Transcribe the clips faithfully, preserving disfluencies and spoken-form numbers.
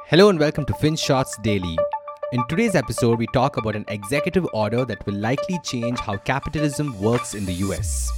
Hello and welcome to FinShots Daily. In today's episode, we talk about an executive order that will likely change how capitalism works in the U S.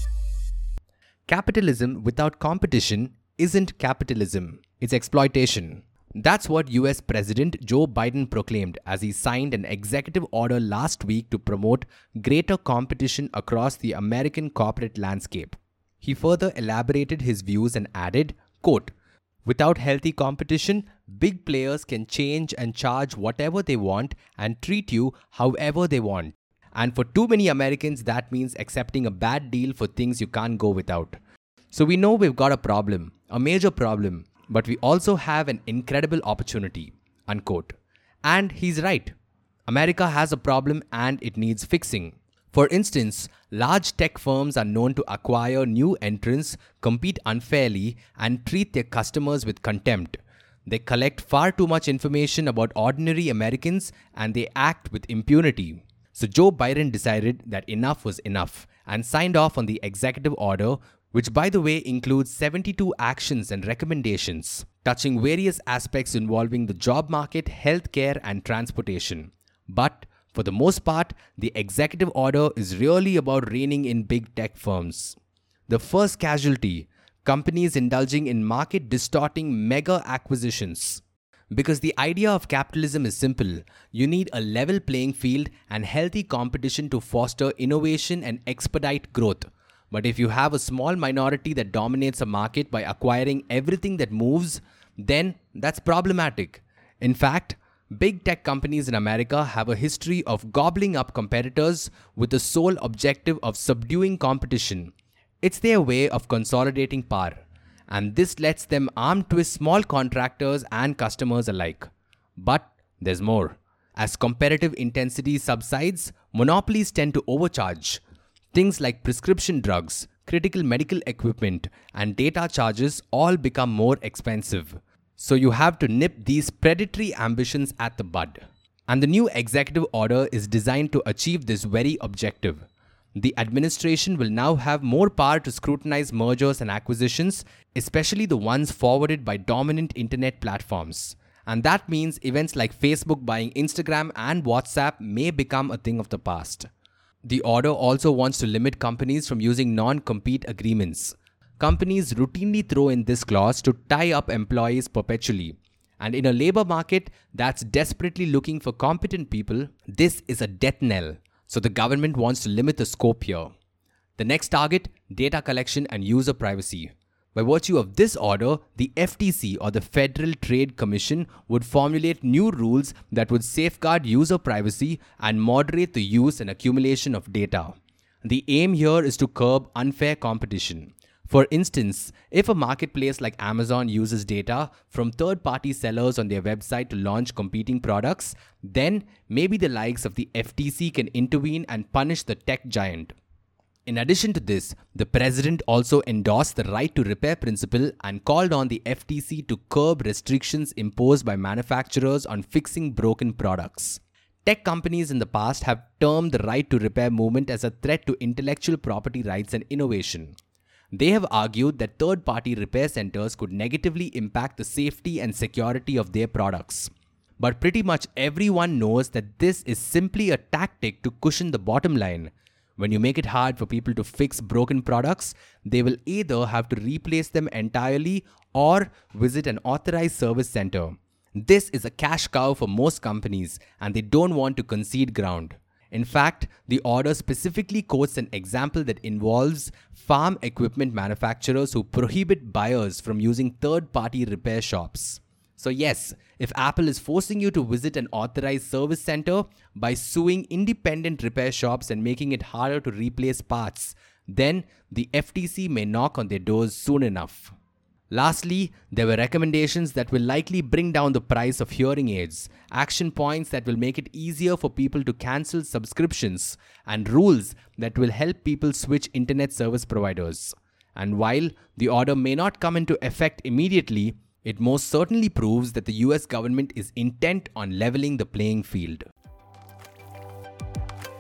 Capitalism without competition isn't capitalism, it's exploitation. That's what U S President Joe Biden proclaimed as he signed an executive order last week to promote greater competition across the American corporate landscape. He further elaborated his views and added, quote, "Without healthy competition, big players can change and charge whatever they want and treat you however they want. And for too many Americans, that means accepting a bad deal for things you can't go without. So we know we've got a problem, a major problem, but we also have an incredible opportunity," unquote. And he's right. America has a problem and it needs fixing. For instance, large tech firms are known to acquire new entrants, compete unfairly, and treat their customers with contempt. They collect far too much information about ordinary Americans and they act with impunity. So Joe Biden decided that enough was enough and signed off on the executive order, which by the way includes seventy-two actions and recommendations touching various aspects involving the job market, healthcare, and transportation. But for the most part, the executive order is really about reining in big tech firms. The first casualty, companies indulging in market-distorting mega acquisitions. Because the idea of capitalism is simple. You need a level playing field and healthy competition to foster innovation and expedite growth. But if you have a small minority that dominates a market by acquiring everything that moves, then that's problematic. In fact, big tech companies in America have a history of gobbling up competitors with the sole objective of subduing competition. It's their way of consolidating power, and this lets them arm twist small contractors and customers alike. But there's more. As competitive intensity subsides, monopolies tend to overcharge. Things like prescription drugs, critical medical equipment, and data charges all become more expensive. So you have to nip these predatory ambitions at the bud. And the new executive order is designed to achieve this very objective. The administration will now have more power to scrutinize mergers and acquisitions, especially the ones forwarded by dominant internet platforms. And that means events like Facebook buying Instagram and WhatsApp may become a thing of the past. The order also wants to limit companies from using non-compete agreements. Companies routinely throw in this clause to tie up employees perpetually. And in a labor market that's desperately looking for competent people, this is a death knell. So the government wants to limit the scope here. The next target, data collection and user privacy. By virtue of this order, the F T C or the Federal Trade Commission would formulate new rules that would safeguard user privacy and moderate the use and accumulation of data. The aim here is to curb unfair competition. For instance, if a marketplace like Amazon uses data from third-party sellers on their website to launch competing products, then maybe the likes of the F T C can intervene and punish the tech giant. In addition to this, the president also endorsed the right to repair principle and called on the F T C to curb restrictions imposed by manufacturers on fixing broken products. Tech companies in the past have termed the right to repair movement as a threat to intellectual property rights and innovation. They have argued that third-party repair centers could negatively impact the safety and security of their products. But pretty much everyone knows that this is simply a tactic to cushion the bottom line. When you make it hard for people to fix broken products, they will either have to replace them entirely or visit an authorized service center. This is a cash cow for most companies, and they don't want to concede ground. In fact, the order specifically quotes an example that involves farm equipment manufacturers who prohibit buyers from using third-party repair shops. So yes, if Apple is forcing you to visit an authorized service center by suing independent repair shops and making it harder to replace parts, then the F T C may knock on their doors soon enough. Lastly, there were recommendations that will likely bring down the price of hearing aids, action points that will make it easier for people to cancel subscriptions, and rules that will help people switch internet service providers. And while the order may not come into effect immediately, it most certainly proves that the U S government is intent on leveling the playing field.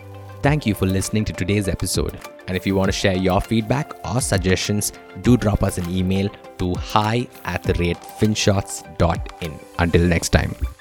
Thank you for listening to today's episode. And if you want to share your feedback or suggestions, do drop us an email to hi at the rate finshots dot in. Until next time.